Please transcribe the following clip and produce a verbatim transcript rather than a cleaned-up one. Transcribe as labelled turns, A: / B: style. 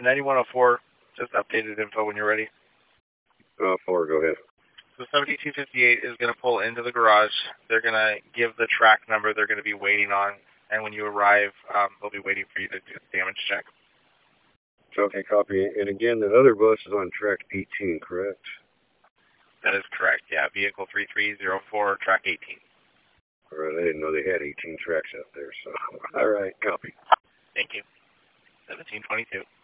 A: And ninety-one oh four, just updated info when you're ready.
B: Uh, four, go ahead.
A: So seventy-two fifty-eight is going to pull into the garage. They're going to give the track number they're going to be waiting on, and when you arrive, um, they'll be waiting for you to do the damage check.
B: Okay, copy. And again, the other bus is on track eighteen, correct?
A: That is correct, yeah. Vehicle three three zero four, track eighteen.
B: All right, I didn't know they had eighteen tracks out there, so all right, copy.
A: Thank you. seventeen twenty-two.